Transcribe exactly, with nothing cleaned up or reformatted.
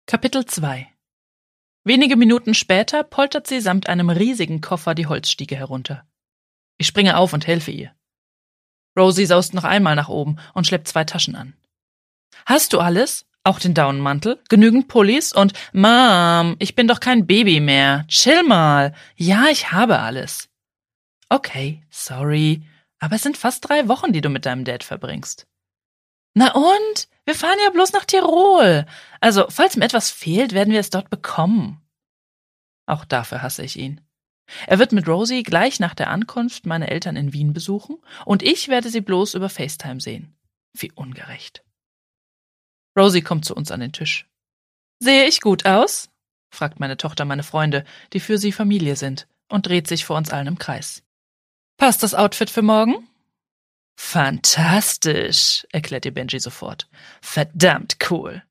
Kapitel zwei. Wenige Minuten später poltert sie samt einem riesigen Koffer die Holzstiege herunter. Ich springe auf und helfe ihr. Rosie saust noch einmal nach oben und schleppt zwei Taschen an. »Hast du alles? Auch den Daunenmantel? Genügend Pullis? Und Mom, ich bin doch kein Baby mehr. Chill mal. Ja, ich habe alles.« »Okay, sorry, aber es sind fast drei Wochen, die du mit deinem Dad verbringst.« »Na und? Wir fahren ja bloß nach Tirol. Also, falls mir etwas fehlt, werden wir es dort bekommen.« Auch dafür hasse ich ihn. Er wird mit Rosie gleich nach der Ankunft meine Eltern in Wien besuchen und ich werde sie bloß über FaceTime sehen. Wie ungerecht. Rosie kommt zu uns an den Tisch. »Sehe ich gut aus?« fragt meine Tochter meine Freunde, die für sie Familie sind, und dreht sich vor uns allen im Kreis. »Passt das Outfit für morgen?« »Fantastisch«, erklärt ihr Benji sofort. »Verdammt cool.«